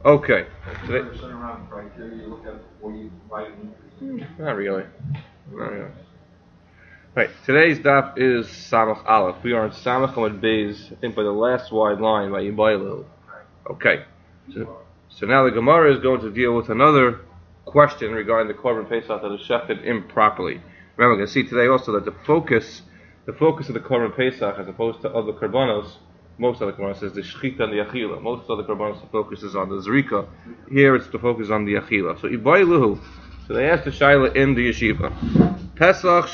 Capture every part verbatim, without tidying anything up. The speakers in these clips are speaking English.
Okay. Today, around criteria you look at what you invite in. Not really. Not really. Right. Today's daf is Samach Aleph. We are in Samach Amud Beis, I think by the last wide line by Yibaylu. Okay. So, so now the Gemara is going to deal with another question regarding the Korban Pesach that is shechted improperly. Remember, we're going to see today also that the focus, the focus of the Korban Pesach, as opposed to other Korbanos, most of the Korbanos says the Shechita and the Achila. Most of the Korbanos the focus is on the Zrika. Here it's the focus on the Achila. So Yibaylu. So they asked the Shaila in the yeshiva. Pesach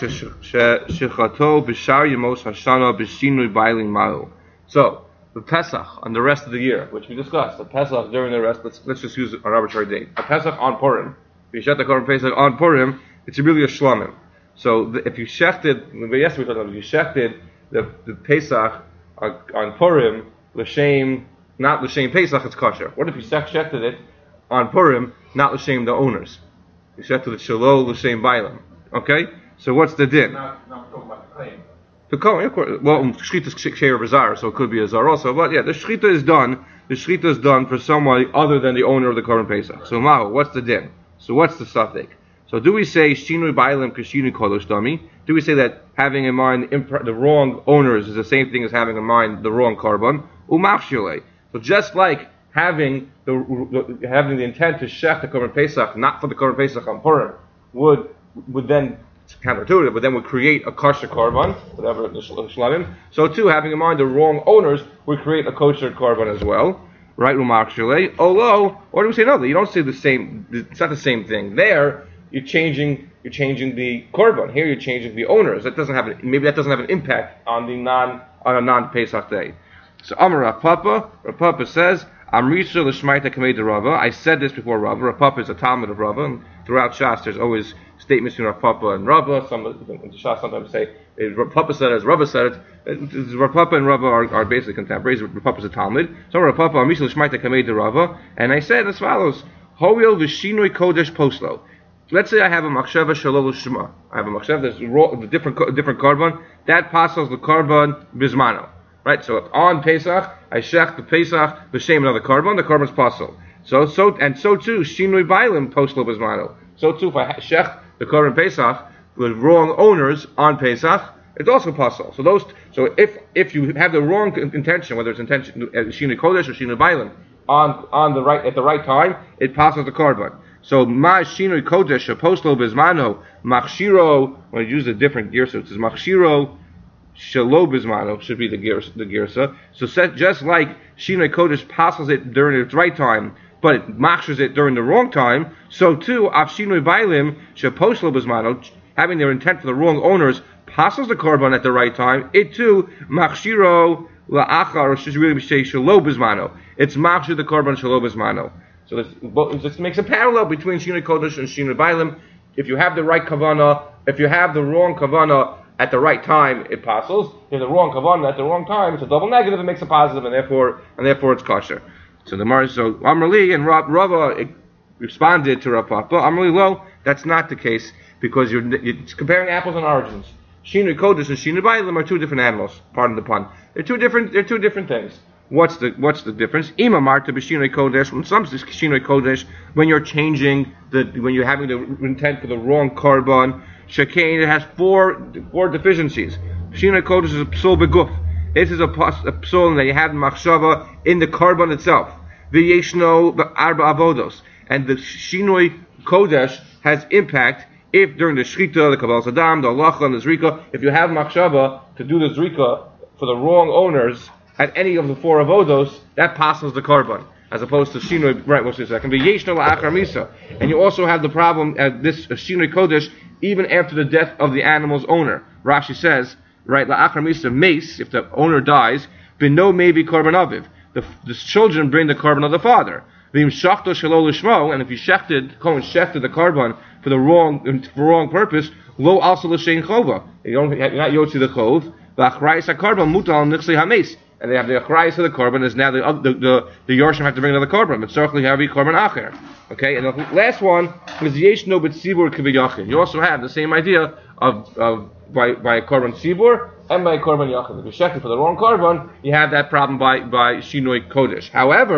shechato b'shar yemos hashana b'shinui bailing ma'u. So the Pesach on the rest of the year, which we discussed, the Pesach during the rest. Let's let's just use an arbitrary date. A Pesach on Purim. If you shech the Korban Pesach on Purim, it's really a shlamim. So the, if you shechted, yes, we talked about if you shechted the, the Pesach on, on Purim, l'shem not l'shem Pesach, it's kosher. What if you shechted it on Purim, not l'shem the owners? You shechted the shelo l'shem bailim. Okay, so what's the din? Not, not talking about the claim. The kohen, of course. Well, shechita is sheir bazar, so it could be a zar also. But yeah, the shechita is done. The shechita is done for somebody other than the owner of the Korban Pesach. So mahu, what's the din? So what's the suffix? So do we say shinui bailim k'shinui kodesh dami? Do we say that having in mind impr- the wrong owners is the same thing as having in mind the wrong korban? Umachshile. So just like having the, the having the intent to shech the Korban Pesach, not for the Korban Pesach on Purim, would would then it's counterintuitive, but then would create a kosher korban, whatever the shlamim. So too, having in mind the wrong owners would create a kosher korban as well, right? U'machshile. Although, or do we say no? You don't say the same. It's not the same thing. There, you're changing. You're changing the korban. Here, you're changing the owners. That doesn't have an, maybe that doesn't have an impact on the non on a non Pesach day. So Amar Rav Papa, Rav Papa says, Amrisha l'shmaita kamei de Rava. I said this before Rava. Rav Papa is a Talmud of Rava, and throughout Shas there's always statements between Rav Papa and Rava. Some in the Shas sometimes say Rav Papa said it as Rava said it. Rav Papa and Rava are, are basically contemporaries. Rav Papa is a Talmud. So Rav Papa Amrisha l'shmaita kamei de Rava, and I said as follows: Hoyel v'shinui kodesh poslo. Let's say I have a machshava shalol shema. I have a machshava that's a different different korban that passes the korban bismano. Right, so on Pesach, I shech the Pesach b'shem another korban. The korban's pasul. So, so and so too, shinui bailim poslo bismano. So too, if I shech the korban Pesach with wrong owners on Pesach, it's also pasul. So those, so if if you have the wrong intention, whether it's intention shinui kodesh or shinui bailim on on the right at the right time, it passes the korban. So ma shinui kodesh poslo bismano machshiro. When I use a different gear, so it says machshiro. Shelo bismano should be the girsa. The girsa. So set, just like Shinui Kodesh passes it during its right time, but it machshers it during the wrong time, so too af Shinui Bailim sheposlo bismano, having their intent for the wrong owners, passes the korban at the right time. It too machshiro la'achar, or should really say shelo bismano. It's machshir the korban shelo bismano. So this, this makes a parallel between Shinui Kodesh and Shinui Bailim. If you have the right kavanah, if you have the wrong kavanah at the right time, it passes. If you have the wrong kavanah at the wrong time, it's a double negative. It makes a positive, and therefore, and therefore, it's kosher. So the Mar, so Amrli and Rav, Rava responded to Rav Papa. Amrli, well, that's not the case because you're, you're comparing apples and oranges. Shinui Kodesh and Shinui Bailim are two different animals. Pardon the pun. They're two different. They're two different things. What's the What's the difference? Ima Marta b'Shinui Kodesh. When some Shinui Kodesh, when you're changing the, when you're having the intent for the wrong korban. Shekain, it has four four deficiencies. Shinui Kodesh is a psul beguf. This is a, a psul that you have in machshava in the korban itself. V'yeshno arba avodos, and the Shinui Kodesh has impact if during the shchita, the kabbalas adam, the halacha, and the zrika, if you have machshava to do the zrika for the wrong owners at any of the four avodos, that passes the korban, as opposed to Shinui. Right, we'll see a second. V'yeshno la'achar misa, and you also have the problem at this uh, Shinui Kodesh. Even after the death of the animal's owner. Rashi says, right, la'achar misa mace, if the owner dies, b'no maybe korban aviv. The, the children bring the korban of the father. V'im shachto shelo l'shmo, and if you shechted, Kohen shechted the korban for the wrong for wrong purpose, lo also l'shein chova. You don't, you're not yotzi the chov. V'achrayis ha-korban mutal nixli ha-mace. And they have the achrayis of the korban, is now the the the, the yorshim have to bring another korban. But certainly have a korban acher. Okay, and the last one is yeshno b'tzibur k'v'yachin. You also have the same idea of of by by a korban tzibur and by a korban yachin. If you shechted for the wrong korban, you have that problem by by shinui kodesh. However,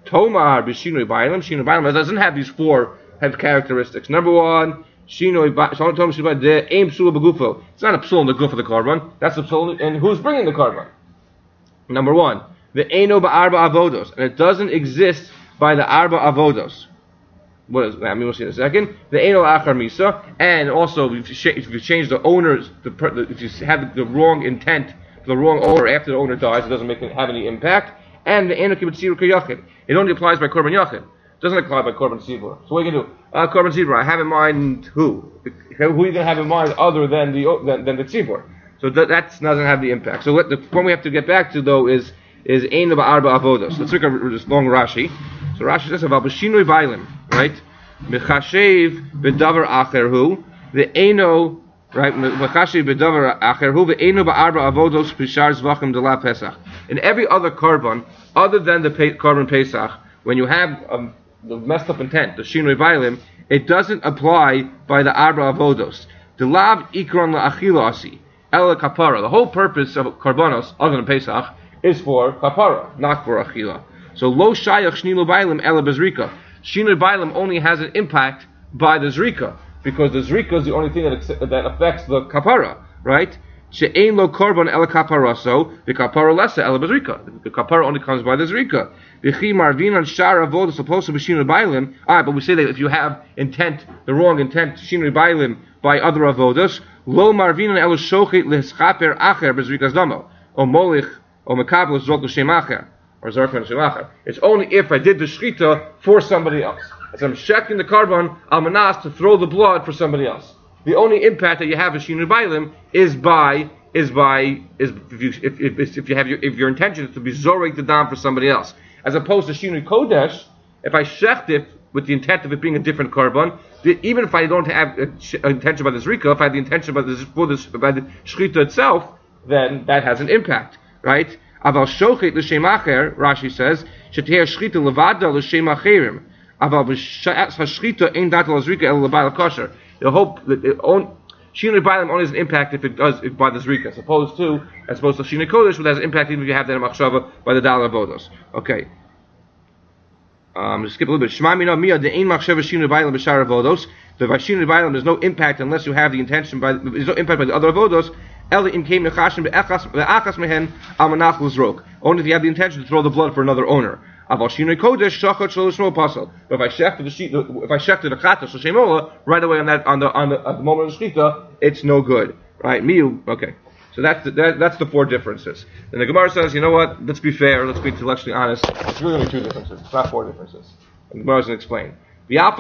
Tomar b'shinoi bailim. Shinoi bailim doesn't have these four have characteristics. Number one, shinoi bailim. The aim psula begufo. It's not a psul in the guf of the carbon. That's a psul, and who's bringing the carbon? Number one, the eino ba'arba avodos, and it doesn't exist by the arba avodos. What is that? I mean, we'll see in a second. The eino achar misa, and also if you, if you change the owners, the, the, if you have the wrong intent, the wrong owner after the owner dies, it doesn't make it, have any impact. And the eino kibbutziru kayachid, it only applies by korban yachid. It doesn't apply by korban tzibur. So what are you gonna do? Uh, korban tzibur. I have in mind who? Who are you gonna have in mind other than the than, than the tzibur? So that that doesn't have the impact. So what the point we have to get back to though is is eino ba'arba avodos. Let's look at this long Rashi. So Rashi says about b'shinoi bailim, right? Mechashev b'davar acherhu the eino, right? Mechashev b'davar acherhu the eino ba'arba avodos pishar zvachim de la pesach. In every other korban other than the pe- korban pesach, when you have um, the messed up intent, the shinoi bailim, it doesn't apply by the arba avodos. The lav ikron la'achila asi el kapara. The whole purpose of korbanos other than pesach is for kapara, not for achila. So lo shayach shnilu bailim ela bezrika. Shinui bailim only has an impact by the zrika, because the zrika is the only thing that that affects the kapara, right? She'ein lo korban ela kapara, so the kapara lessa ela bezrika. The kapara only comes by the zrika. V'chi marvin on shar avodah supposed to be shinui bailim. Ah, but we say that if you have intent, the wrong intent, shinui bailim by other avodas, lo marvin on ela shochet leschaper acher bezrikas damo, o molich o mekabel zrok l'shem acher. It's only if I did the shchita for somebody else. As I'm checking the carbon, al manas to throw the blood for somebody else. The only impact that you have as shinui bailim is by is by is if you if, if, if you have your if your intention is to be zorek the dam for somebody else, as opposed to shinui kodesh. If I shecht it with the intent of it being a different carbon, even if I don't have an intention by the zrika, if I have the intention by the for this by the shchita itself, then that has an impact, right? Aval shochet l'shem acher, Rashi says, sheteher shchita levada l'shem acherim. Aval b'shchita ein dat l'zrika el l'bayil kosher. The hope that it own shinui bailim only has an impact if it does it by the zrika, as opposed to as opposed to shinui kodesh, which has an impact even if you have that in machshava by the dal avodos. Okay. Um, just skip a little bit. Shema mina mia de ein machshava shinui bailim b'shar avodos. The by shinui bailim there's no impact unless you have the intention by there's no impact by the other avodos. Only if you have the intention to throw the blood for another owner. But if I shechted the sheet, if I shechted the chata shemola right away on that on the on the at the moment of the shechita, it's no good, right? Miu, okay. So that's the, that, that's the four differences. Then the Gemara says, you know what? Let's be fair. Let's be intellectually honest. It's really only two differences. It's not four differences. And the Gemara is going to explain. Two of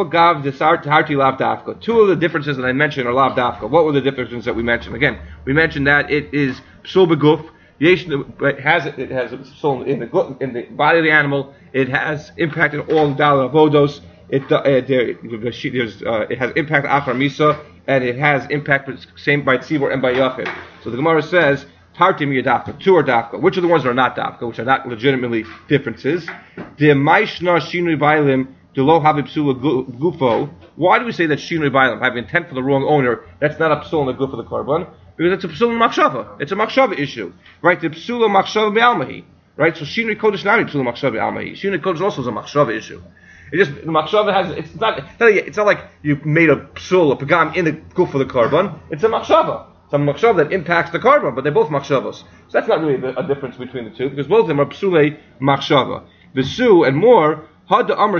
the differences that I mentioned are lav dafka. What were the differences that we mentioned? Again, we mentioned that it is psul beguf. It has it has psul in the in the body of the animal. It has impact in all the dal avodos. It uh, there, there's uh, it has impact achar misa, and it has impact same by tzibur and by yachid. So the Gemara says tartim yadafka. Two are dafka. Which are the ones that are not dafka? Which are not legitimately differences? The maishna shinui bailim. Why do we say that shinui bailim have intent for the wrong owner? That's not a psul in the guf of the korban, because it's a psul in machshava. It's a machshava issue, right? The psul machshava be'almahi, right? So shinui kodesh not psul machshava be'almahi. Shinui kodesh also is a machshava issue. It just the machshava has it's not it's not, it's not like you made a psul a pagam in the guf of the korban. It's a machshava. It's a machshava that impacts the korban, but they're both machshavos. So that's not really a difference between the two, because both of them are psulei machshava. The su and more. The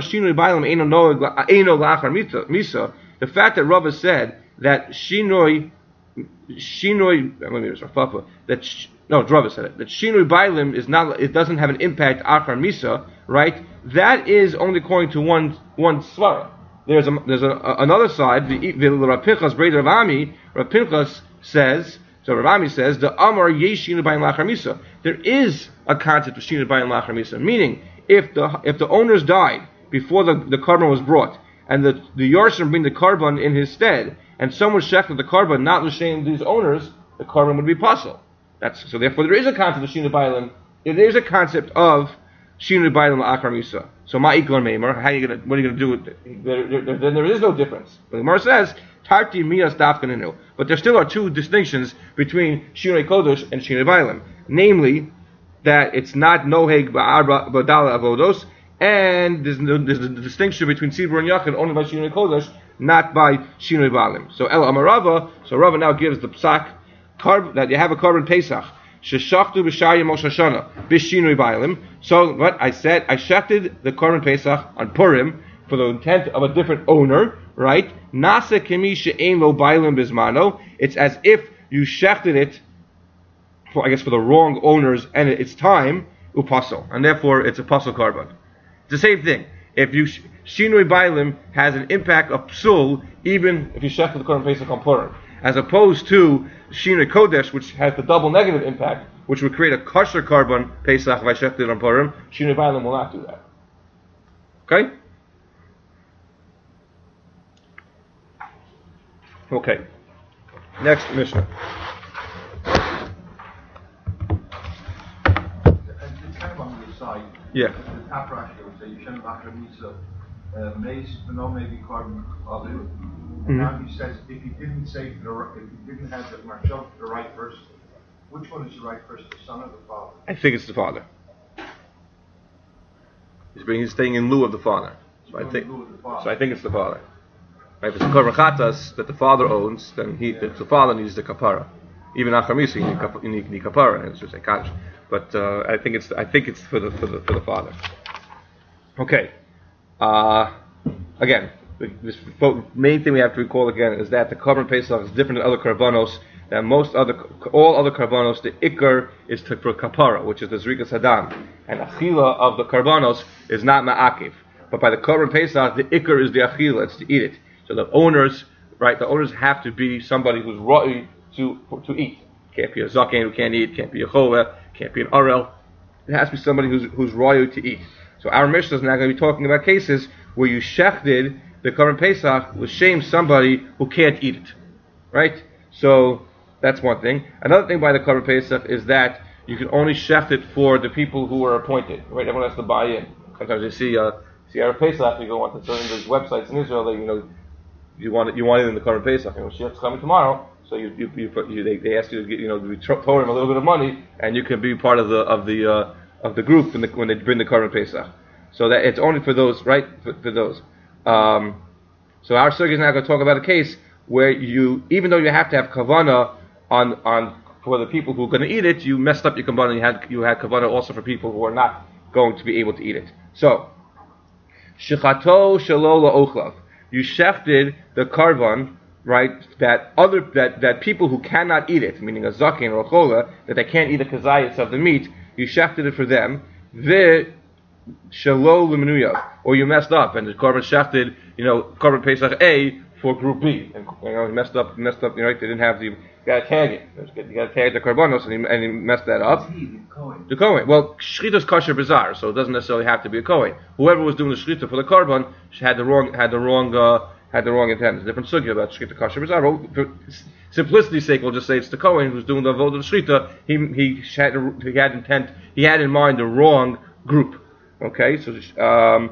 fact that Rava said that shinoi, shinoi, let me read that sh, no, Rava said it, that shinoi bailim is not, it doesn't have an impact achar misa, right? That is only according to one one svara. There's a there's a, a, another side. The Rav Pinchas breder Rav Ami, Rav Pinchas says. So Rav Ami says the Amar yesh shinoi bailim achar misa. There is a concept of shinoi bailim achar misa, meaning. If the if the owners died before the, the carbon was brought, and the the Yarshim bring the carbon in his stead, and someone shechted the carbon not l'shem these owners, the carbon would be puzzle. That's so. Therefore, there is a concept of shinui bailim. There is a concept of shinui bailim la'achar misa. So ma'ikon meimer. How are you gonna? What are you gonna do with it? There, there, there, then there is no difference. But the Gemara says tarti mias dafkaninu. But there still are two distinctions between shinui kodesh and shinui bailim, namely. That it's not noheg ba'arba b'dala avodos, And there's, no, there's a distinction between Tzibur and Yachid only by Shinui Kodesh, not by Shinui Balim. So El Amarava, so Rava now gives the psak carb, that you have a carbon Pesach. Sheshachtu b'shayim Rosh Hashanah b'shinui Balim. So what I said, I shechted the carbon Pesach on Purim for the intent of a different owner, right? Nasa kemi she'ein lo Balim bizmano. It's as if you shechted it for, I guess, for the wrong owners and it's time upasul, and therefore it's a pasul carbon. It's the same thing. If you Shinui Bailim has an impact of psul, even if you shechted the Korban Pesach on Purim, as opposed to Shinui Kodesh, which has the double negative impact, which would create a kosher Korban Pesach if I shechted it on Purim. Shinui Bailim will not do that. Okay. Okay. Next Mishnah. Yeah. The top rashi would say you shouldn't have to meet the mace, but no maybe carbon of it. And now he says if he didn't say the if he didn't have the marshal the right person, which one is the right person, the son or the father? I think it's the father. He's being he's staying in lieu of the father. So I think so I think it's the father. Right? If it's a korban chatas that the father owns, then he yeah. the, the father needs the kapara. Even achamisi you need, kap, you need, need kapara, and it's just a kaddish. But uh, I think it's I think it's for the for the for the father. Okay. Uh, again, this main thing we have to recall again is that the Korban Pesach is different than other karbanos. That most other all other karbanos, the ikar is to, for kapara, which is the zrikas hadam, and achila of the karbanos is not ma'akiv. But by the Korban Pesach, the ikar is the achila, it's to eat it. So the owners, right? The owners have to be somebody who's ra'i to to eat. Can't be a zaken who can't eat. Can't be a choveh. Can't be an arel. It has to be somebody who's who's royal to eat. So our Mishnah is now going to be talking about cases where you shechted the Korban Pesach with shame somebody who can't eat it, right? So that's one thing. Another thing by the Korban Pesach is that you can only shecht it for the people who are appointed, right? Everyone has to buy in. Sometimes you see uh, see our Pesach, you go onto certain of those websites in Israel that you know you want it, you want it in the Korban Pesach. You know, shecht's coming tomorrow. So you, you, you, you they, they ask you to get, you know, to throw him a little bit of money, and you can be part of the of the uh, of the group when, the, when they bring the Korban Pesach. So that it's only for those, right? For, for those. Um, so our surgeon is now going to talk about a case where you, even though you have to have kavana on on for the people who are going to eat it, you messed up your kavana. You had you had kavana also for people who are not going to be able to eat it. So shechato shalola ochlav, you shechted the karban. Right, that other that, that people who cannot eat it, meaning a zaken or a chola, that they can't eat the kazayas of the meat, you shechted it for them. The shalo l'menuyav, or you messed up and the korban shechted, you know, korban pesach A for group B, and you know, he messed up, messed up. You know, they didn't have the. You got to tag it. You got to tag the korbanos, and he, and he messed that up. The kohen. Well, shchita's kosher bizarre, so it doesn't necessarily have to be a kohen. Whoever was doing the shchita for the korban had the wrong had the wrong. Uh, had the wrong intent. It's a different sugya about Shchita Kasher B'Zar. For simplicity's sake, we'll just say it's the Kohen who's doing the avodah of Shchita. He he had he had intent. He had in mind the wrong group. Okay, so um,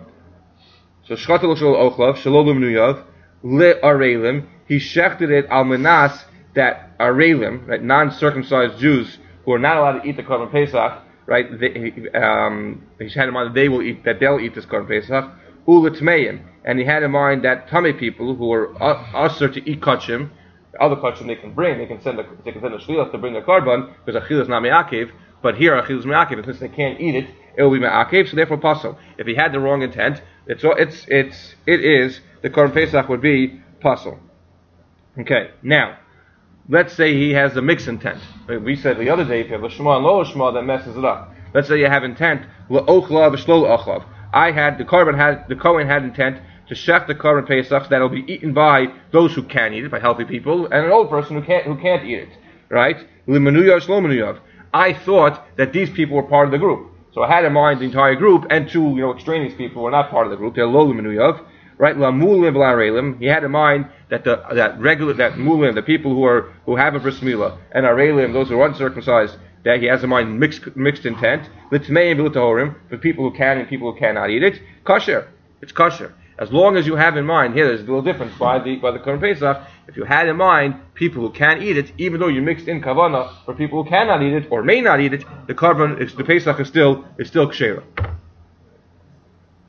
so Shchata L'Shol Ochlav Shalom Nuyav Le Arelim. He shechted it al menas that Arelim, right, non-circumcised Jews who are not allowed to eat the Korban Pesach, right? They, um, he had in mind that they will eat that they'll eat this Korban Pesach. Uletmeim, and he had in mind that tummy people who are usher to eat kachim, other kachim they can bring, they can send a, they can send a shliach to bring their karban because achil is not me'akev, but here achil is me'akev, and since they can't eat it, it will be me'akev, so therefore pasul. If he had the wrong intent, it's it's it's it is the korban pesach would be pasul. Okay, now let's say he has a mixed intent. We said the other day if you have a shema and lo shema, that messes it up. Let's say you have intent la'ochlav v'shlo ochlav. I had the korban had the Kohen had intent to shech the korban pesach that will be eaten by those who can eat it, by healthy people, and an old person who can't who can't eat it. Right? L'menuyav shlo. I thought that these people were part of the group, so I had in mind the entire group, and two you know extraneous people were not part of the group. They're lo l'menuyav. Right? L'mulim v'l'arelim. He had in mind that the that regular that mulim, the people who are who have a bris milah, and arelim, those who are uncircumcised, that he has in mind mixed mixed intent. L'tmeim v'l'tahorim, for people who can and people who cannot eat it. Kosher. It's kosher. As long as you have in mind, here there's a little difference by the by the Korban Pesach. If you had in mind people who can eat it, even though you mixed in kavana for people who cannot eat it or may not eat it, the korban, the Pesach is still is still kshera.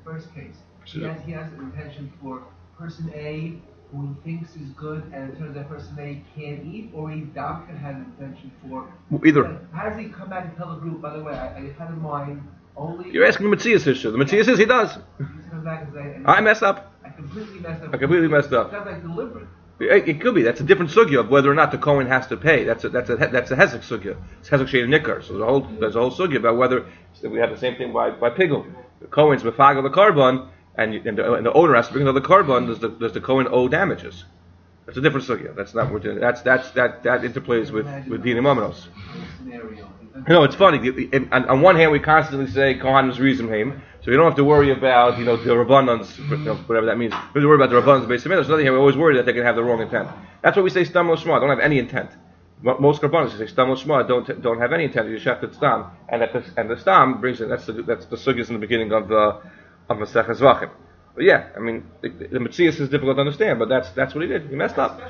first case. He has, he has an intention for person A who he thinks is good, and it turns out person A can't eat, or he Dafka had an intention for. Either. How does he come back and tell the group, by the way, I, I had in mind only. You're asking the Matthias issue. The Matthias is he does. He comes back and say, I messed up. I completely messed up. I completely messed up. It's not like deliberate. It, it could be. That's a different sugya of whether or not the Kohen has to pay. That's a that's a that's a hezek sugya. It's hezek shein nikar. So there's a whole there's a whole sugya about whether so we have the same thing by by pigul. The Kohen's mefagel the carbon, and, you, and, the, and the owner has to bring another carbon. Does the does the Kohen owe damages? That's a different sugya. That's not what we're doing. That's that's that that interplays with with dinim amanos. You know, it's funny. On, on one hand, we constantly say Kohanim reason him, so you don't have to worry about you know the rabbanans, you know, whatever that means. We don't have to worry about the rabbanans based on it. On the other hand, we're always worried that they can have the wrong intent. That's why we say stam lo shma. Don't have any intent. Most rabbanos say stam lo shma. Don't don't have any intent. You just have stam, and that the, and the stam brings it. That's the that's the sugyas in the beginning of the of Masechah Zvachim. But yeah, I mean, the, the Metzias is difficult to understand, but that's that's what he did. He messed up.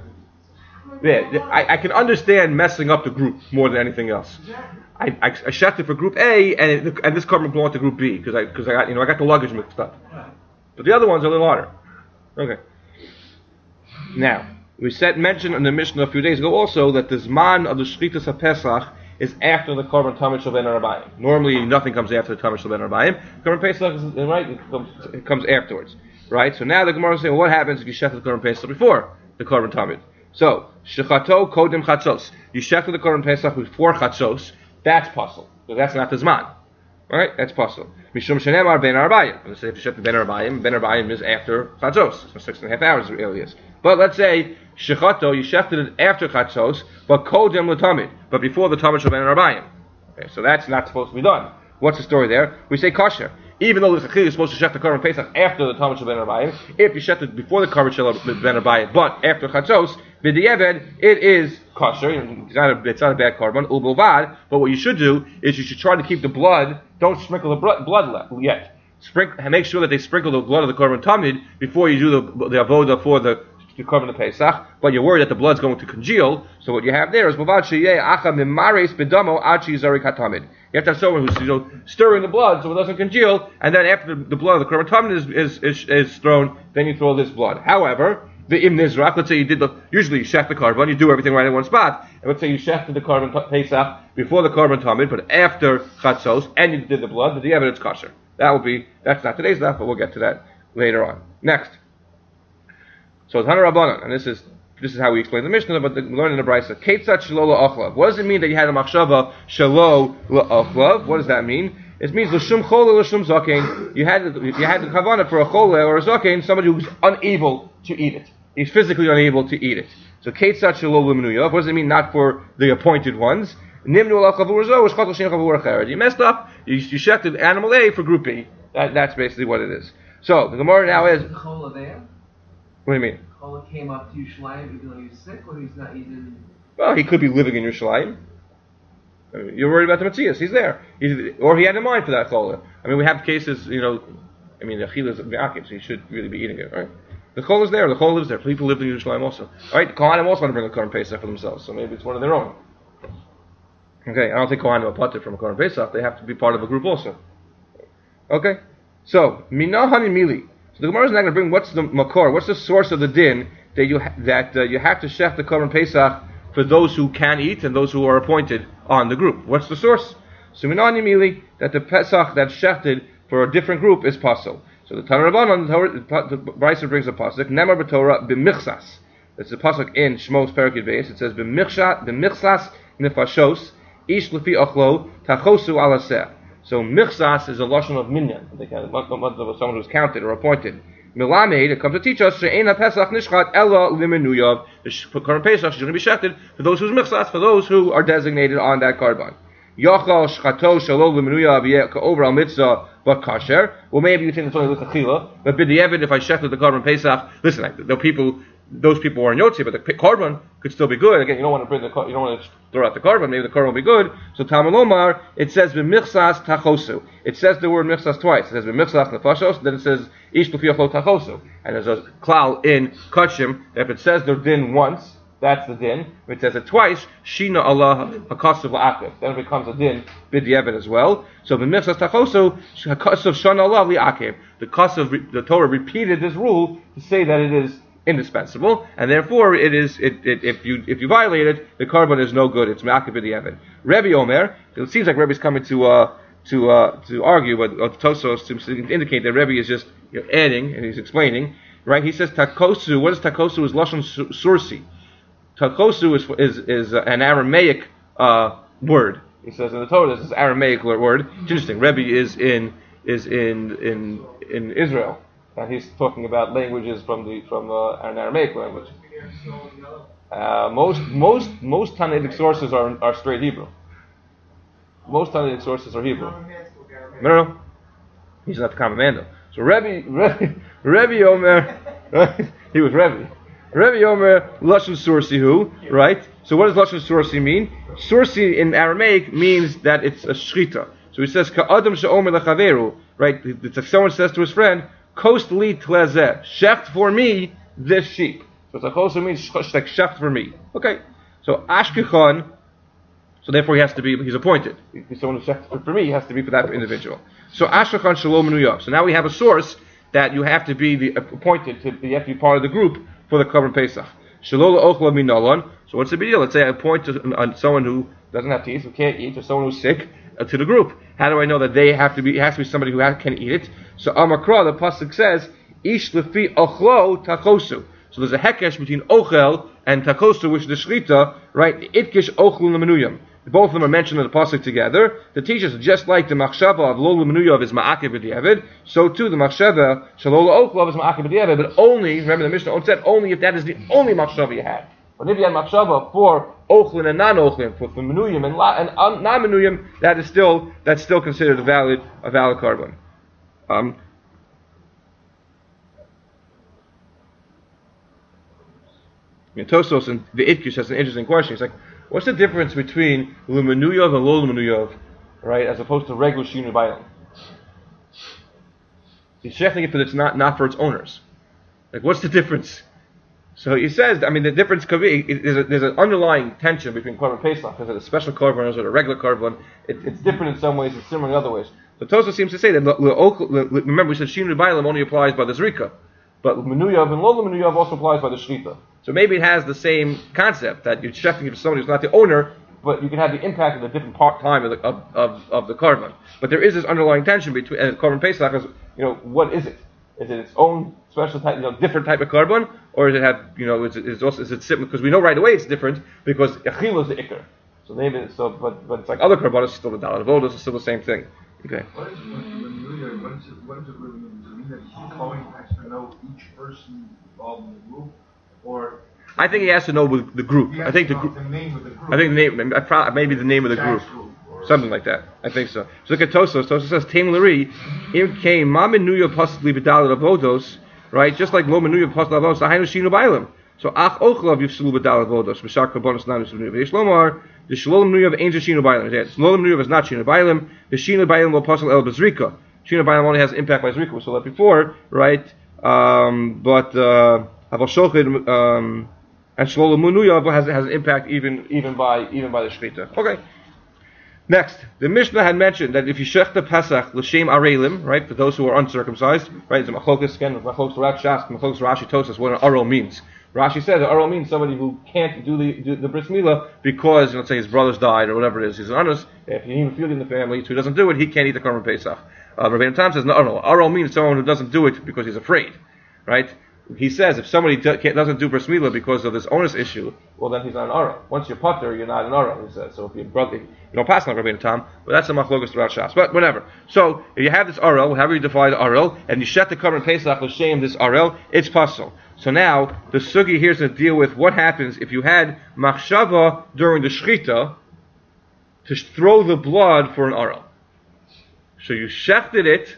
Yeah, I, I can understand messing up the group more than anything else. I I, I shafted for Group A, and it, and this carbon belonged to Group B because I because I got you know I got the luggage mixed up. But the other ones are a little harder. Okay. Now we said mentioned in the Mishnah a few days ago also that the Zman of the Shchitas HaPesach is after the Korban Tamid Shel Ben Arbayim. Normally, nothing comes after the Tamid Shel Ben Arbayim. Korban Pesach is right; it comes, it comes afterwards, right? So now the Gemara is saying, well, what happens if you shechted the Korban Pesach before the Korban Tamid? So shechato kodim chatzos. You shechted the Korban Pesach before chatzos. That's possible, because that's not the Zman, right? That's possible. Mishum shenemar Ben Arbayim. Let's say if you shechted Ben Arbayim, Ben Arbayim is after chatzos, so six and a half hours really is. But let's say shechato, you shechted it after chatzos, but kodim l'tamid, but before the tamid shel ben arbayim. Okay, so that's not supposed to be done. What's the story there? We say kosher. Even though you're supposed to shech the korban pesach after the tamid shel ben arbayim, if you shech it before the korban shel ben arbayim, but after chatzos, b'di'eved, it is kosher. It's not a, it's not a bad korban, u'bilvad. But what you should do is you should try to keep the blood. Don't sprinkle the blood, blood left yet. Sprinkle, make sure that they sprinkle the blood of the korban tamid before you do the the avoda for the the korban pesach, but you're worried that the blood's going to congeal. So what you have there is you have to have someone who's you know stirring the blood so it doesn't congeal, and then after the, the blood of the korban tamid is, is, is, is thrown, then you throw this blood. However, the im nizrach, let's say you did the usually you shech the korban, you do everything right in one spot, and let's say you shechted the korban pesach before the korban tamid, but after chatzos, and you did the blood, the evidence kosher. That will be that's not today's stuff, but we'll get to that later on. Next. So Tana Rabbanan, and this is this is how we explain the Mishnah, but the, we learn in the Brisa. Ketzat shelo la'ochlav. What does it mean that you had a machshava shelo la'ochlav? What does that mean? It means l'shum chole l'shum zaken. You had you had the kavanah for a chole or a zaken, somebody who's unable to eat it. He's physically unable to eat it. So ketzat shelo l'menuyav. What does it mean? Not for the appointed ones. Nimnu l'chavu rezo shchatel shin chavu rechared. You messed up. You you shechted animal A for group B. That, that's basically what it is. So the Gemara now is. Chole there. What do you mean? Chola came up to Yerushalayim even though he's sick, or he's not even. Well, he could be living in Yerushalayim. I mean, you're worried about the Matthias. He's there, he's, or he had in mind for that chola. I mean, we have cases, you know. I mean, the chila is me'akim, so he should really be eating it, right? The chola is there. The chola lives there. People live in Yerushalayim also. All right, the Kohanim also want to bring a korban pesach for themselves, so maybe it's one of their own. Okay, I don't think Kohanim are parted from a korban pesach. They have to be part of a group also. Okay, so minahani mili. So the Gemara is not going to bring what's the makor, what's the source of the din that you ha- that uh, you have to shech the korban pesach for those who can eat and those who are appointed on the group. What's the source? So minani mili that the pesach that's shechted for a different group is pasul. So the Tana Rabbanan, the Brisa brings a pasuk nemar b'Torah b'michsas. It's a pasuk in Shmos Perikid Beis. It says b'michsas b'michsas nefashos ish lefi ochlo tachosu alaseh. So michsas is a lashon of minyan. They can someone who's counted or appointed. Milamed, it comes to teach us she'ein pesach nishchat ella limenuyav. The korban pesach is going to be shechted for those who's michsas, for those who are designated on that korban. Yachal shchato shalom limenuyav yeh over al mitzvah but kasher. Well, maybe you think it's only l'chachila, but b'di'evid if I shechted the korban pesach, listen, like, the people. Those people were in Yotzi, but the korban could still be good. Again, you don't want to bring the you don't want to throw out the korban. Maybe the korban will be good. So Talmud Lomar, it says b'michsas tachosu. It says the word michsas twice. It says b'michsas nefashos. Then it says ish l'fiachlo tachosu. And there's a klal in Kachim that if it says the din once, That's the din. If it says it twice, Shina Allah Hakasav La'akiv. Then it becomes a din b'diavad as well. So b'michsas tachosu Hakasav Shana Allah Li'akiv. The Kasav, the Torah repeated this rule to say that it is indispensable, and therefore it is. It, it, if you if you violate it, the carbon is no good. It's Ma'akiv b'diavad. Rebbe Omer. It seems like Rebbe's coming to uh, to uh, to argue, but uh, Tosos to indicate that Rebbe is just you know, adding and he's explaining. Right? He says takosu. What is takosu? Is lashon sursi. Takosu is is is an Aramaic uh, word. He says in the Torah this is Aramaic word. It's interesting. Rebbe is in is in in in Israel, and he's talking about languages from the from uh, an Aramaic language. Uh, most most most Tanaitic sources are are straight Hebrew. Most Tanaitic sources are Hebrew. No, no, he's not the common man though. So Rebbe Rebbe Rebbe Omer, he was Rebbe. Rebbe Omer Lashon Sursihu, right? So what does Lashon Sursi mean? Sursi in Aramaic means that it's a shchita. So he says Ka'adam she'omer lechaveru, right? It's like someone says to his friend, Kost li tlezeh, shecht for me this sheep. So it also means like shecht for me. Okay. So Ashkechon, so therefore he has to be, he's appointed. He's someone who's shecht for me, he has to be for that individual. So Ashkechon Shalom Menuyav. So now we have a source that you have to be the appointed to, you have to be part of the group for the Korban Pesach. Shalola ochla minalon. So what's the big deal? Let's say I appoint to, uh, someone who doesn't have teeth, who can't eat, or someone who's sick, uh, to the group. How do I know that they have to be? It has to be somebody who have, can eat it. So Amakra, the pasuk says, Ish lefi ochlo tachosu. So there's a hekesh between ochel and tachosu, which is the shrita, right? Itkish ochlu lemenuyam. Both of them are mentioned in the pasuk together. The teachers, just like the machshava of lo lemenuyav is ma'akev b'diavad, so too the machshava shalola ochlav is ma'akev b'diavad, but only, remember the Mishnah said, only if that is the only machshava you had. But if you had machshava for ochlin and non-ochlin, for, for menuyim and, la, and um, non-menuyim, that is still that's still considered a valid a valid carbon. Um, Tosos and the Itkish has an interesting question. It's like, what's the difference between Lumenuyav and Lo Lumenuyav, right, as opposed to regular Shinu Bailam? He's shechting it, but it's not, not for its owners. Like, what's the difference? So he says, I mean, the difference could be, it, there's, a, there's an underlying tension between Korban Pesach, because it's a special Korban or a regular Korban. It, it's different in some ways, it's similar in other ways. So Tosos seems to say that, remember we said Shinu Bailam only applies by the Zrika, but Lumenuyav and Lo Lumenuyav also applies by the Shrita. So maybe it has the same concept that you're checking it for somebody who's not the owner, but you can have the impact of the different part time of the of, of, of the carbon. But there is this underlying tension between and Korban Pesach is, you know, what is it? Is it its own special type, you know, different type of carbon, or does it have, you know, is it, is also is it simple? Because we know right away it's different because Echila is the Iker. So maybe so, but but it's like other carbon is still the Dalat Avodos is still the same thing. Okay. What is it? What is it? What is it really mean? Does it mean that the Kohen has to know each person involved in the group? Or I think he has to know the group. I think the group. The name of the group. I think the name. I probably, maybe the name of the group, something like that. I think so. So look at Tosos. Tosos says Taim Lari Im came Mamenuya possibly B'Dalet Avodos, right? Just like Lo Menuya possibly Avodos. Hainu Shinu Bailam. So Ach Ochlav Yifsulu B'Dalet Avodos. B'Shar Karbonos Nanu Shinu V'Yesh Lomar. The Shalom Menuya of Angel Shinu Bailam. Shalom Menuya is not Shinu Bailam. The Shinu Bailam will possibly El B'Zrika. Shinu Bailam only has impact by Zrika. We saw that before, right? Um, but uh, Aval Shochid. Um, And Shlola Munuyav has has an impact even even by even by the Shechita. Okay. Next, the Mishnah had mentioned that if you shech the Pesach l'shem arelim, right, for those who are uncircumcised, right, it's a machlokas again, machlokas Rav Shas, machlokas Rashi Tosas, what an arel means. Rashi says that arel means somebody who can't do the do the bris milah because, let's say, his brothers died or whatever it is. He's an honest. If he even feels in the family, so he doesn't do it, he can't eat the Korban Pesach. Uh, Rabbeinu Tam says no arel. Arel means someone who doesn't do it because he's afraid, right? He says if somebody do, doesn't do bris milah because of this onus issue, well then he's not an ara. Once you're putter, you're not an ara. He says so. If you're brother, you don't pass on Rabbeinu Tam, but that's a machlokas throughout Shas. But whatever. So if you have this arel, however you define the arel, and you shet the Korban Pesach l'shem this arel, it's possible. So now the sugi here is to deal with what happens if you had machshava during the shchita to throw the blood for an arel. So you shechted it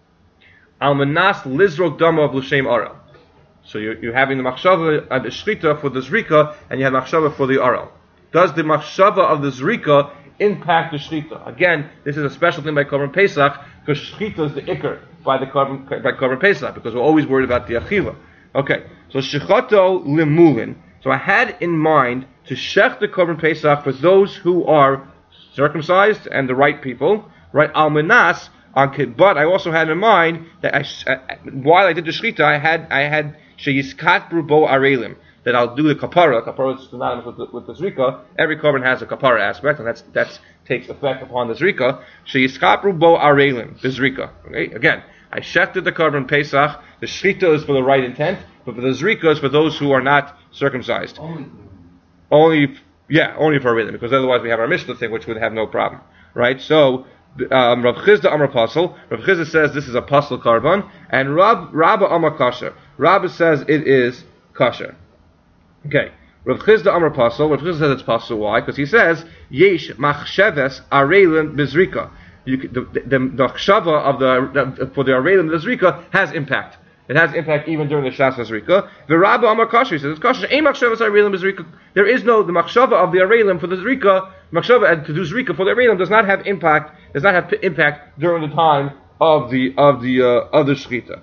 al manas lizrok dama of l'shem arel. So you're, you're having the machshava and the shchita for the zrika, and you have machshava for the arel. Does the machshava of the zrika impact the shchita? Again, this is a special thing by Korban Pesach, because shchita is the ikr by the Korban, by Korban Pesach, because we're always worried about the achila. Okay, so shechato limulin. So So I had in mind to shech the Korban Pesach for those who are circumcised and the right people, right? Almanas, but I also had in mind that I, while I did the shechita, I had I had sheyiskatbru bo arelim, that I'll do the kapara. Kapara is synonymous with the, with the zrika. Every korban has a kapara aspect, and that's that's takes effect upon the zrika. Sheyiskatbru bo arelim, the zrika. Okay, again, I shechted the korban Pesach. The shechita is for the right intent, but for the zrika is for those who are not circumcised. Only. Only, yeah, only for arelim, because otherwise we have our Mishnah thing, which would have no problem, right? So. Um, Rav Chizda Amar Pasal. Rav Chizda says this is a Pasal Karban, and Rab Rabba Amar Kasher. Rabba says it is Kasher. Okay. Rav Chizda Amar Pasal. Rav Chizda says it's Pasal. Why? Because he says Yesh Machsheves Arelim Bizrika. The the the chshava of the, the for the Arelim Bizrika has impact. It has impact even during the Shas Zrika. The Rabba Amar Kasher says it's Kasher. Ein Machshavas Arelim Bizrika. There is no the machshava of the Arelim for the Zrika. Machshava and to do Zrika for the Arelim does not have impact. Does not have impact during the time of the of the uh, of the Shechita.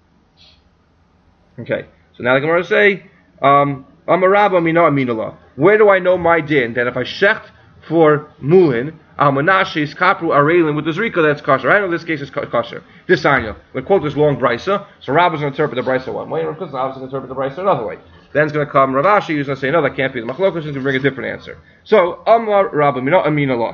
Okay. So now the Gemara say, um, Amar Rabba Mino Aminallah. Where do I know my din that if I shecht for mulin, Almanashis kapru arelim with the zrika, that's kosher. I know this case is kosher. This anya, we quote this long brisa. So Rav is going to interpret the brisa one way, and Rav is going to interpret the brisa another way. Then it's going to come Rav Ashi, who's going to say no, that can't be the machlokas. He's going to bring a different answer. So Amar Rabba Mino Aminallah.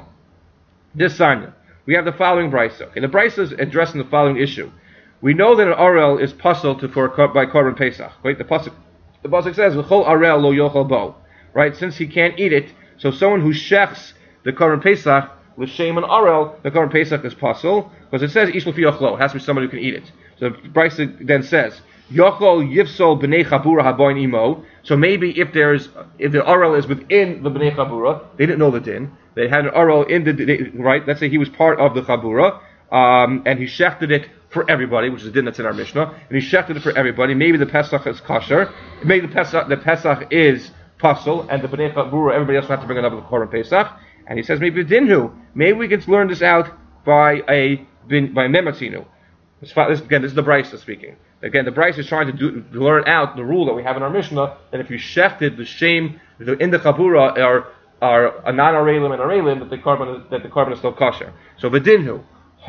This anya, we have the following brisa. Okay, the brisa is addressing the following issue. We know that an arel is puzzled to for by korban pesach. Right? The pasuk, the pasuk says v'chol arel lo yochel bo. Right? Since he can't eat it, so someone who shechs the korban pesach l'shem and arel, the korban pesach is puzzled because it says ish l'fi yochlo. It has to be somebody who can eat it. So the brisa then says yochol yivsol b'nei chabura haboin imo. So maybe if there's if the arel is within the b'nei chabura, they didn't know the din. They had an arel in the they, right. Let's say he was part of the chabura, um, and he shechted it for everybody, which is the din that's in our Mishnah, and he shechted it for everybody. Maybe the Pesach is kosher. Maybe the Pesach the Pesach is puzzle, and the b'nei chabura, everybody else will have to bring another korban Pesach. And he says maybe the dinhu. Maybe we can learn this out by a by mematzinu. This, again, this is the Brisa speaking. Again, the Brisa is trying to, do, to learn out the rule that we have in our Mishnah that if you shechted the shame in the chabura are are a non-arelim and arelim, that the korban that the korban is still kosher. So the dinhu.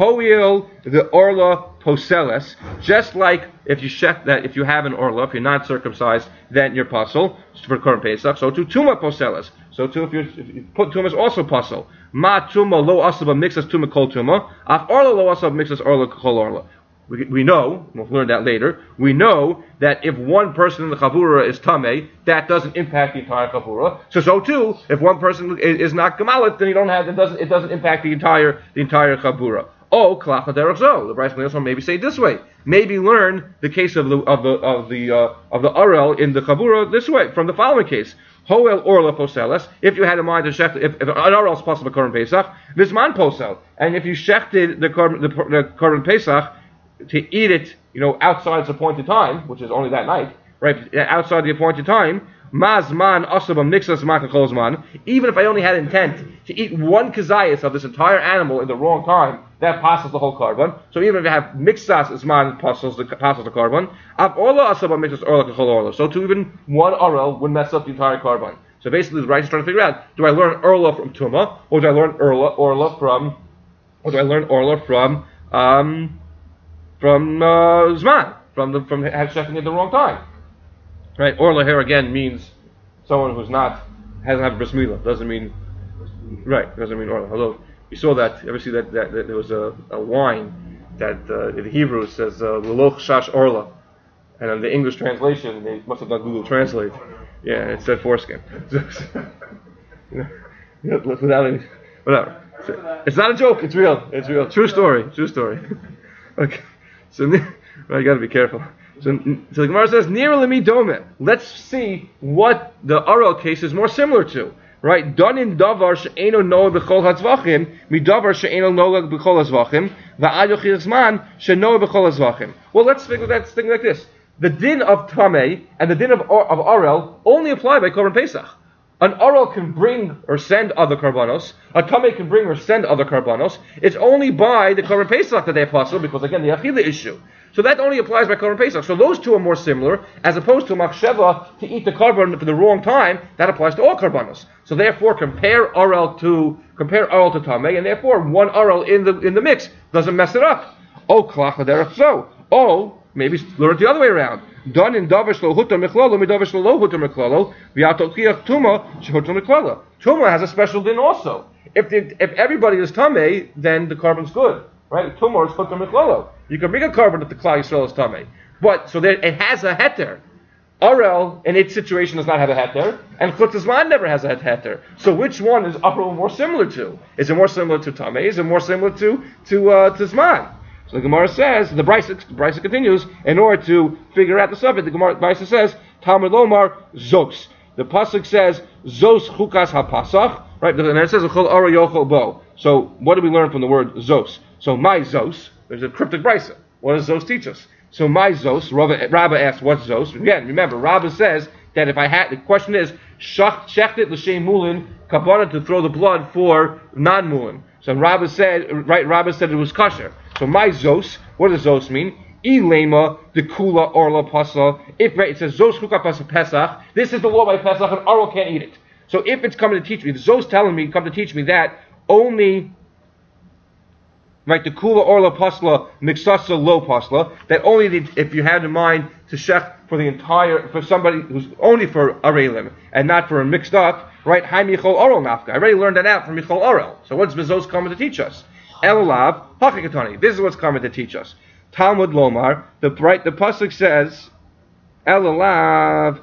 Hoil the orla poseles, just like if you shech that if you have an orla, if you're not circumcised, then you're puzzle for korban pesach. So to tuma poseles. So too, if you, if you put tuma is also puzzle. Ma tuma lo asaba mixes tuma kol tuma. Af orla lo asaba mixes orla kol orla. We, we know, we'll learn that later, we know that if one person in the chavura is tameh, that doesn't impact the entire chavura. So so too, if one person is, is not gemalit, then you don't have, it doesn't, it doesn't impact the entire, the entire chavura. Oh, klach derech zo. The Bryce may also maybe say it this way. Maybe learn the case of the of the of the uh, of the arel in the chabura this way from the following case. Hoel orla poseles. If you had in mind to shecht, if, if an arel is possible korban pesach, visman posel. And if you shechted the korban the, the korban pesach to eat it, you know, outside its appointed time, which is only that night, right? Outside the appointed time. Mazman asabam nixas makacholzman. Even if I only had intent to eat one kazayas of this entire animal in the wrong time, that passes the whole korban. So even if you have mixas isman passes the passes the korban. Av orla asabam mixas orla kachol orla. So to even one orel would mess up the entire korban. So basically, the Rashi is trying to figure out: do I learn orla from tuma, or do I learn orla orla from, or do I learn orla from um from uh, zman from the from checking at the wrong time? Right, orla here again means someone who's not hasn't had bris milah. Doesn't mean right. Doesn't mean orla. Hello, you saw that. You ever see that, that, that there was a, a wine that uh, in the Hebrew it says leloch shash orla, and in the English translation they must have done Google Translate. Yeah, it said foreskin. Without any, whatever. It's not a joke. It's real. It's real. True story. True story. Okay. So well, you got to be careful. So, so the Gemara says, "Nira lemi dome." Let's see what the Arel case is more similar to. Right? Danin davar she'eno noah b'chol hatzvachim, mi davar she'eno noah b'chol hatzvachim, va'ad yochir zman she'noah b'chol hatzvachim. Well, let's think of that thing like this: the din of Tameh and the din of of Arel only apply by Korban Pesach. An oral can bring or send other karbanos. A tamei can bring or send other karbanos. It's only by the korban pesach that they apostle, because again the achila issue. So that only applies by korban pesach. So those two are more similar, as opposed to machsheva to eat the karban for the wrong time. That applies to all karbanos. So therefore, compare oral to compare oral to tamei, and therefore one oral in the in the mix doesn't mess it up. Oh, klach derech so. Oh, maybe learn it the other way around. Done in davish lo hutar miklolo, midavish lo hutar miklolo, v'yatotchiach tuma shehutar miklolo. Tuma has a special din also. If the, if everybody is tamei, then the carbon's good, right? Tuma is hutar miklolo. You can bring a carbon if the klal yisrael is tamei, but so there it has a heter. Arel in its situation does not have a heter, and chutz zman never has a heter. So which one is Arel more similar to? Is it more similar to tamei? Is it more similar to to uh, to zman? So the Gemara says, the Brisa, the Brisa continues, in order to figure out the subject, the Gemara Brisa says, Talmud Lomar Zos. The pasuk says, Zos chukas hapasach, right? And it says, Chol ara yochol bo. So what do we learn from the word Zos? So my Zos, there's a cryptic Brisa. What does Zos teach us? So my Zos, Rabba, Rabba asks, what's Zos? Again, remember, Rabba says that if I had, the question is, shechtet l'shem mulin, kabbalah to throw the blood for non-mulin. So Rabba said, right, Rabba said it was kosher. So my Zos, what does Zos mean? Ilema, the kula orla pasa. If right, it says Zos chuka pasa pesach, this is the law by Pesach, and Arel can't eat it. So if it's coming to teach me, the Zos telling me, come to teach me that only, right, the kula orla pasla, mixasa lo pasla, that only the, if you had in mind to shech for the entire, for somebody who's only for arelim and not for a mixed up, right? Hi Michol Orel nafka. I already learned that out from Michol Orel. So what's Zos coming to teach us? Elulav hakikatani. This is what's coming to teach us. Talmud Lomar. The right, the pasuk says, Elulav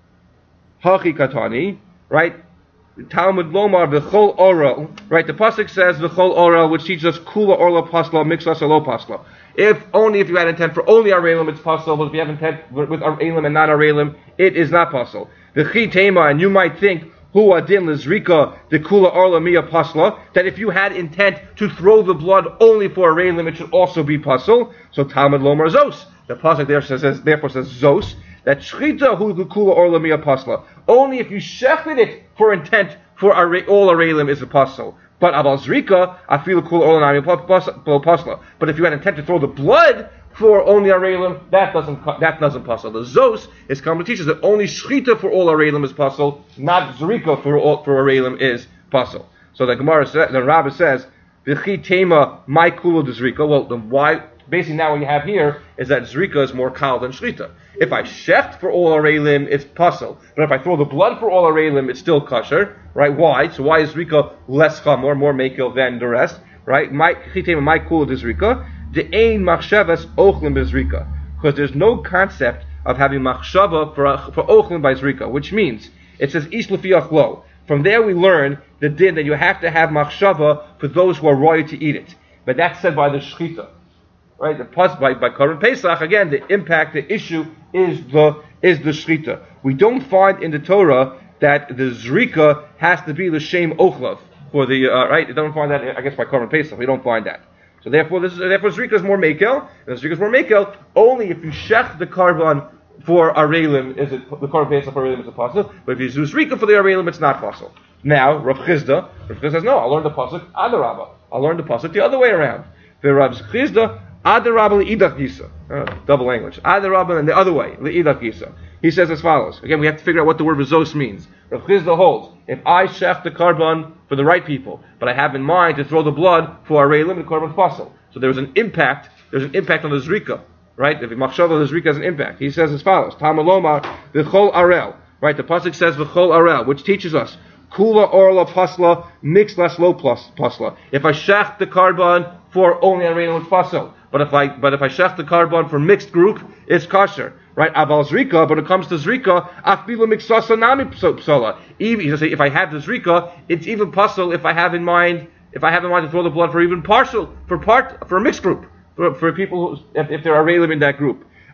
hakikatani. Right. Talmud Lomar v'chol Orel. Right. The pasuk says v'chol Orel, which teaches us kula orla pasla mixas lo pasla. If only if you had intent for only arelim, it's possible. But if you have intent with, with arelim and not arelim, it is not possible. The chi tema, and you might think, hu adin lizrika the kula orla mia pasla, that if you had intent to throw the blood only for arelim, it should also be pasul. So Talmud Lomar Zos. The pasuk there says, therefore says Zos, that shchita hu the kula orla mia pasla. Only if you shechted it for intent for all arelim is a pasul. But abal zrika, I feel cool all nami pasla. But if you had intent to throw the blood for only arelim, that doesn't that doesn't pasal. The Zos is coming to teach us that only shchita for all arelim is pasal, not zrika for all, for arelim is pasal. So the Gemara says, the Rabbi says, v'chi tema my kula de zrika. Well, then why? Basically, now what you have here is that zrika is more kal than shchita. If I shecht for all arelim, it's pasal. But if I throw the blood for all arelim, it's still kosher. Right? Why? So why is zrika less chamor, more makil than the rest? Right? My chitema, my kula de zrika. The ein machshavas ochlim bezrika, because there's no concept of having machshava for for ochlim by zrika, which means it says ish lefiach lo. From there we learn the din that you have to have machshava for those who are royal to eat it. But that's said by the shchita. Right, the plus by by Korban Pesach, again the impact, the issue is the is the shchita. We don't find in the Torah that the zrika has to be the shem ochlav for the uh, right. You don't find that, I guess, by Korban Pesach. We don't find that. So therefore, this is, therefore zrika is more mekel, and zrika is more mekel only if you shech the karban for arelim. Is it the Korban Pesach for arelim is a pasuk? But if you do zrika for the arelim, it's not pasuk. Now Rav Chizda, Rav Chizda says no. I'll learn the pasuk adarabba. I'll learn the pasuk the other way around. For Rav Chizda. Adarabba le'idach gisa. Uh, double language. Adarabba and the other way, le'idach gisa. He says as follows. Again, we have to figure out what the word Zos means. Rav Chizda holds, if I shech the karban for the right people, but I have in mind to throw the blood for arelim, the karban's pasul. So there's an impact, there's an impact on the zrika. Right? If machshava, the zrika has an impact. He says as follows. Talmud Lomar, v'chol arel. Right? The pasuk says v'chol arel, which teaches us, kula orla pasla, mix less low plus pasla. If I shech the karban for only arelim, it's pasul. But if I but if I shech the karban for mixed group, it's kosher, right? Aval zrika, but when it comes to zrika, afbilu mixasa nami psala. Even if I have the zrika, it's even pasul if I have in mind if I have in mind to throw the blood for even partial for part for a mixed group for, for people who, if, if there are arelim in that group.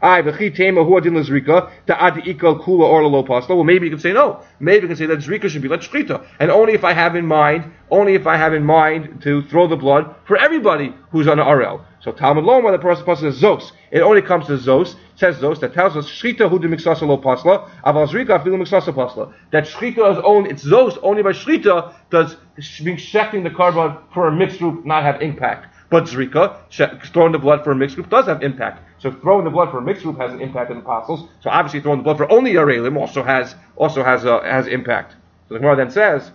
I v'chi tema hu adin l'zrika ta'ad ikal kula or lo pasla. Well, maybe you can say no. Maybe you can say that zrika should be like shchita, and only if I have in mind, only if I have in mind to throw the blood for everybody who's on the R L. So Talmud Loma, the person says Zos. It only comes to Zos. Says Zos that tells us shchita hu de miksasa lo pasla, aval zrika afilu miksasa pasla. That shchita is only it's Zos only by shchita does being shechting the carbon for a mixed group not have impact. But zrika, throwing the blood for a mixed group, does have impact. So throwing the blood for a mixed group has an impact on the apostles. So obviously throwing the blood for only Yarelim also has also has a, has impact. So the Gemara then says,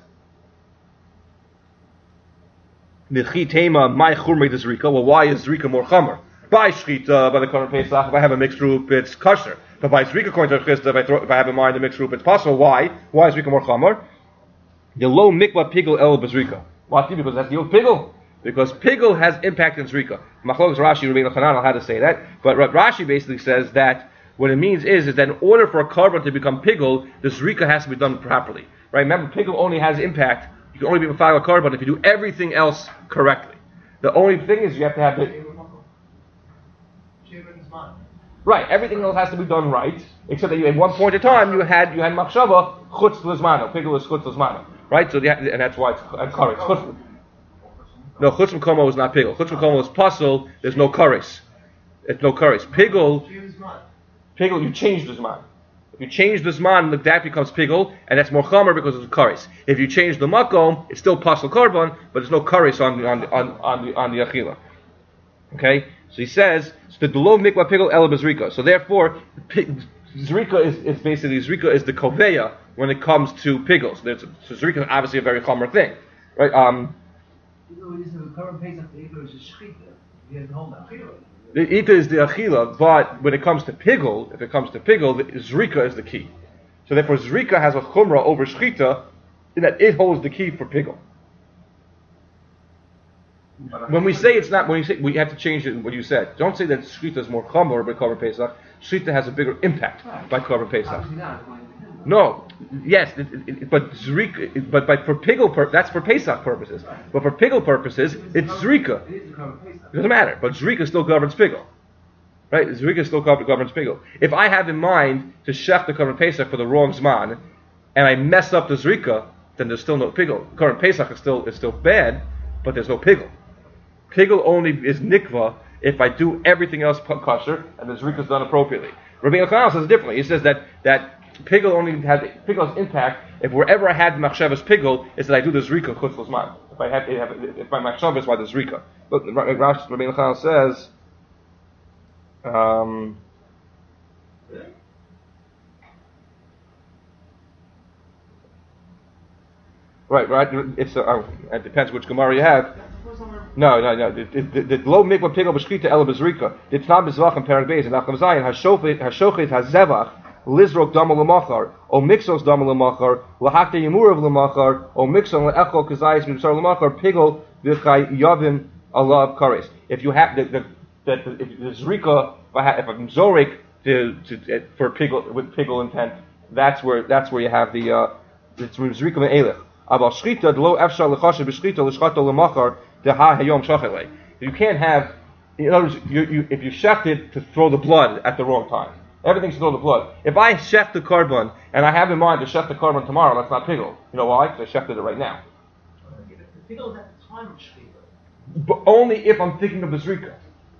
"Nichi tema my churmei de zrika." Well, why is zrika more chamer? By shchita, by the Korban Pesach, if I have a mixed group, it's kosher. But by zrika, according to Chisda, if I throw, if I have in mind a mixed group, it's possible. Why? Why is zrika more chamer? The low mikvah pigel el bezrika. Why? Because that's the old pigel. Because pigel has impact in zrika. Machlokes Rashi, Rabbeinu Chanan, on how to say that. But what Rashi basically says that what it means is, is that in order for a carbon to become pigel, the zrika has to be done properly. Right? Remember, pigel only has impact. You can only be a final carbon if you do everything else correctly. The only thing is you have to have the... Right, everything else has to be done right, except that you, at one point in time you had you had machshava chutz l'zmano. Pigel is chutz l'zmano. Right? So the, and that's why it's correct. Chutz, no, chutz m'komo is not pigel. Chutz m'komo is puzzle. There's no kares. It's no kares. Pigel, pigel, you change the zman. If you change the zman, that becomes pigel, and that's more chamer because it's kares. If you change the makom, it's still puzzle carbon, but there's no kares on the on the on, on the on the achila. Okay, so he says so the low mikvah pigel el bezrika. So therefore, zrika is, is basically zrika is the koveya when it comes to pigels. So, so zrika is obviously a very chamer thing, right? Um. The ita is the achila, but when it comes to pigel, if it comes to pigel, the zrika is the key. So therefore, zrika has a chumrah over shchita in that it holds the key for pigel. When we say it's not, when you say we have to change it. What you said, don't say that shchita is more chumrah by Korban Pesach. Shchita has a bigger impact by Korban Pesach. No, yes, it, it, it, but zrika, it, but, but for pigel, pur- that's for Pesach purposes. But for pigel purposes, it's zrika. It doesn't matter. But zrika still governs pigel, right? Zrika still governs pigel. If I have in mind to shech the Korban Pesach for the wrong zman, and I mess up the zrika, then there's still no pigel. Korban Pesach is still is still bad, but there's no pigel. Pigel only is nikva if I do everything else kosher and the zrika is done appropriately. Rabbeinu Chanan says differently. He says that that. Pigel only has pigel's impact if wherever I had machshavas pigel is that I do the zrika chutz l'zman. If I have, if my machshavas is why the zrika. Look, Rashi Rabbeinu Chanan says, um, right, right. It's uh, oh, it depends which Gemara you have. No, no, no. The low mikvah pigel b'shchita ela b'zrika. It's not b'zvach and parak beis and nacham zayin hashofet hashochet hazevach. Lizrok dama lemachar, o mixos dama lemachar, lahakta yemurav lemachar, o mixon leechol kazayis mitzar lemachar, pigel v'chay yavim alav kares. If you have the the the, the, the zrika, if, I have, if I'm zorik to, to for pigel with pigel intent, that's where that's where you have the uh, it's zrika me'elech. Abal shchita lo efshar lechasher b'shchita l'shchata lemachar deha hayom shachelei. You can't have, in other words, you, you, if you shechted to throw the blood at the wrong time. Everything's to throw the blood. If I shech the carbon and I have in mind to shech the carbon tomorrow, that's not pigel. You know why? Because I shechted it right now. Pigel is at the time of shechita. But only if I'm thinking of the zrika.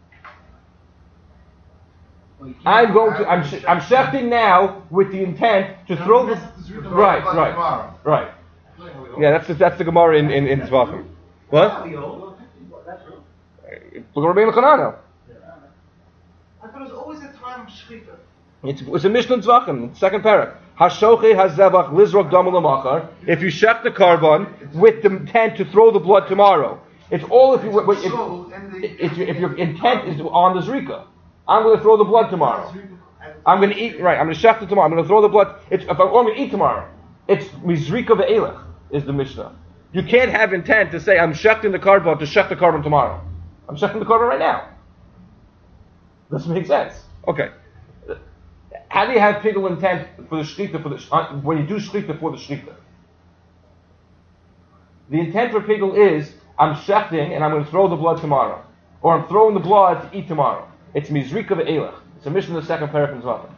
Well, I'm going to. I'm sh- I'm shechting now with the intent to no, throw the. the right, right, right. Yeah, that's the, that's the Gemara in in, in Zvachim. What? Look at Rabbeinu Chanan. I thought it was always a time of shechita. It's, it's a Mishnah Zvachim, second parak. Hashoche hazevach lizrok dam lemachar. If you shech the carbon with the intent to throw the blood tomorrow, it's all if you if, if, if your intent is on the zrika. I'm going to throw the blood tomorrow. I'm going to eat right. I'm going to shech it tomorrow. I'm going to throw the blood. It's if I'm going to eat tomorrow. It's mizrika ve'elech is the Mishnah. You can't have intent to say I'm shechting the carbon to shech the carbon tomorrow. I'm shechting the carbon right now. Doesn't make sense. Okay. How do you have pigel intent for the shechita for the uh, when you do shechita for the shechita? The intent for pigel is I'm shechting and I'm going to throw the blood tomorrow, or I'm throwing the blood to eat tomorrow. It's mizrika ve'elech. It's a mission in the second paragraph in Zvachim.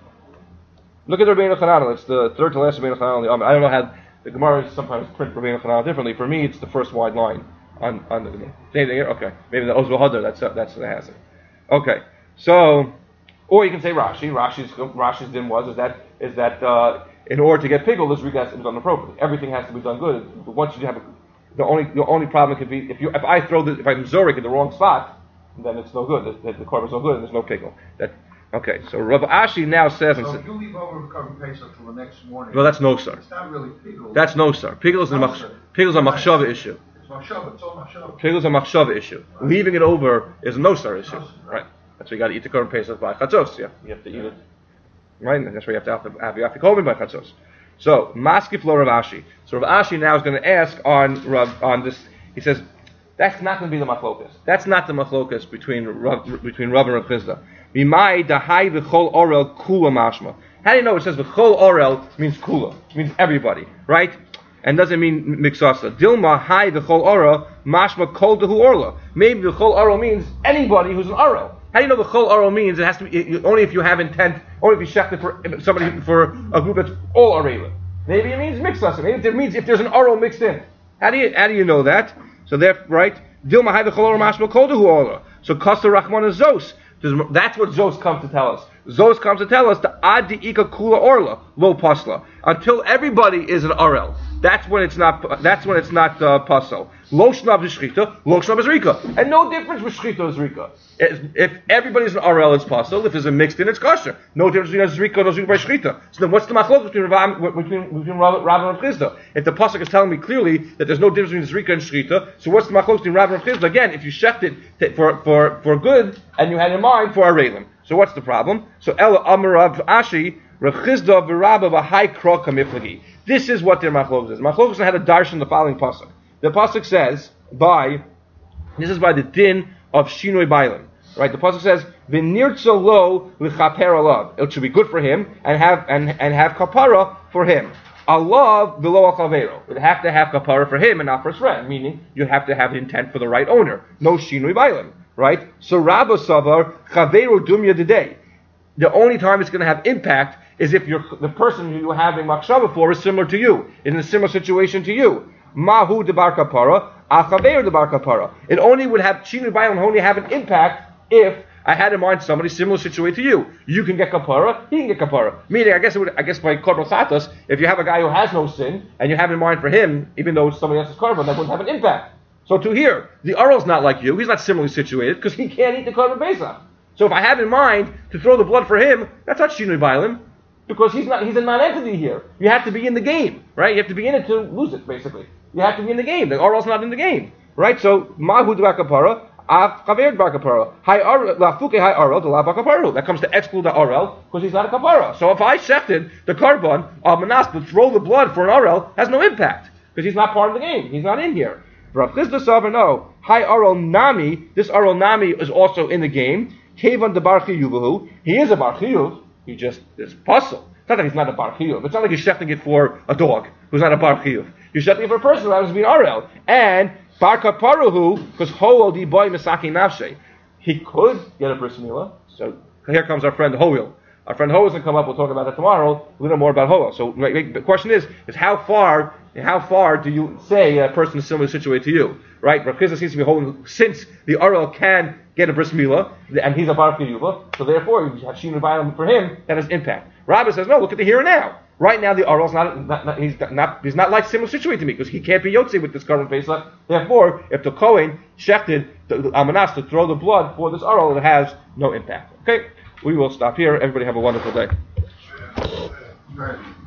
Look at Rabbeinu Chananel. It's the third to last Rabbeinu Chananel. I don't know how the Gemara sometimes print Rabbeinu Chananel differently. For me, it's the first wide line on on the same thing here. Okay, maybe the Ozva Hadar. That's that's what has it. Okay, so or you can say Rashi. Rashi's Rashi's din was is that is that uh, in order to get pigul, this rika has to be done appropriately. Everything has to be done good. But once you have a, the only the only problem could be if you if I throw the if I'm zorik in the wrong spot, then it's no good. The, the, the korban's no good, and there's no pigul. That okay. So Rav Ashi now says. So if you leave over Korban Pesach till the next morning. Well, that's no sir. It's not really pigul. That's no sir. Pigul is a mach, pigul is a machshava issue. It's machshava. It's all machshava. Pigul is a machshava issue. Right. Leaving it over is a no sir issue. No, right. That's why you got to eat the Korban Pesach by chatzos. Yeah, you have to eat it. Right. And that's why you have to have the have the afikomen by chatzos. So maskif lo Rav Ashi. So Rav Ashi now is going to ask on Rav on this. He says that's not going to be the machlokas. That's not the machlokas between Rav, between Rav and Rav Chisda. B'mai dahai v'chol orel kula mashma. How do you know it says v'chol orel means kula? It means everybody, right? And doesn't mean mixasa. Dilma hai v'chol orel mashma kol dehu orla. Maybe v'chol orel means anybody who's an orel. How do you know v'chol orel means it has to be only if you have intent, only if you shechted for somebody for a group that's all orela. Maybe it means mixasa. Maybe it means if there's an orel mixed in. How do you how do you know that? So there, right? Dilma hai v'chol orel mashma kol dehu orla. So kasta rachman is zos. That's what Zos comes to tell us. Zos comes to tell us the adi ika kula orla lo pasla. Until everybody is an orel, that's when it's not. That's when it's not uh, pasal. Lo shnav shchita, lo shnav zrika, and no difference with shchita and zrika. If everybody's an orel, it's pasal. If there's a mixed in, it's kosher. No difference between zrika and zrika by shchita. So then, what's the machlok between Rav between between Rav and Rav Chisda? If the pasuk is telling me clearly that there's no difference between zrika and shchita, so what's the machlok between Rav and Rav Chisda? Again, if you shecht it for for for good and you had in mind for a relim. So what's the problem? So Ella Amar Rav Ashi, Rav Chisda v'Rabba v'Hai Krok HaMiflagi. This is what their machlokes is. Machlokes had a darshan the following pasuk. The pasuk says by this is by the din of Shinoi Bailim. Right? The pasuk says v'nirtzo lo l'chaper alav. It should be good for him and have and, and have kapara for him. Allah below chavero. It have to have kapara for him and not for his friend. Meaning you have to have intent for the right owner. No Shinoi Bailim. Right? So Rabba Savar Chavero Dumya Today. The only time it's going to have impact is if you're, the person you're having machshava for is similar to you, in a similar situation to you. Mahu debar kapara, achaver debar kapara. It only would have Shinui Bailim only have an impact if I had in mind somebody similar situated to you. You can get kapara, he can get kapara. Meaning, I guess it would, I guess by korban chatas, if you have a guy who has no sin and you have in mind for him, even though it's somebody else's korban, that wouldn't have an impact. So to here, the Arel's not like you. He's not similarly situated because he can't eat the Korban Pesach. So if I have in mind to throw the blood for him, that's not Shinui Bailim because he's not. He's a non-entity here. You have to be in the game, right? You have to be in it to lose it, basically. You have to be in the game. The Arel's not in the game, right? So Mahu Dvar Kapara, Av Chaver Dvar Kapara, Hai Arel, Lafuke Hai Arel, Delav Kaparu. That comes to exclude the Arel because he's not a Kapara. So if I shechted the Karban of Manas to throw the blood for an Arel, has no impact because he's not part of the game. He's not in here. Rav Chisda Savar, no. Hi Arel Nami. This Arel Nami is also in the game. Kevan de Bar Chiyuvahu. He is a Bar Chiyuv. He just is puzzle. It's not that he's not a Bar Chiyuv. It's not like you're shechting it for a dog who's not a Bar Chiyuv. You're shechting it for a person who happens to be an Arel. And Bar Kaparuhu, because Hoel di Boy Misaki Nafshe. He could get a bris milah. So here comes our friend Hoel. Our friend Hoel is going to come up. We'll talk about that tomorrow. A little more about Hoel. So the question is, is how far how far do you say a person is similarly situated to you? Right? Rav Chisda seems to be holding, since the Arel can get a bris milah, and he's a bar chiyuva, so therefore you have Shinui Bailim for him, that has impact. Rabbi says, no, look at the here and now. Right now the Arel's not, not, not he's not he's not like similar situated to me, because he can't be Yotze with this Korban Pesach. Therefore, if the Kohen shechted the Amanas to throw the blood for this Arel, it has no impact. Okay? We will stop here. Everybody have a wonderful day. Right.